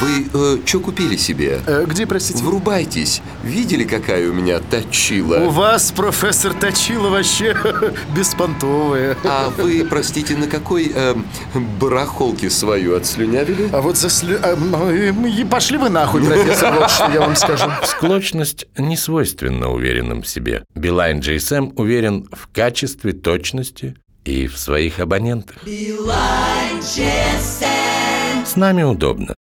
Вы что купили себе? Где, простите? Врубайтесь. Видели, какая у меня точила? У вас, профессор, точила вообще беспонтовая. А вы, простите, на какой барахолке свою отслюнявили? А вот пошли вы нахуй, профессор, вот что я вам скажу. Склочность не свойственна уверенным в себе. Билайн GSM уверен в качестве, точности и в своих абонентах. Билайн GSM. С нами удобно.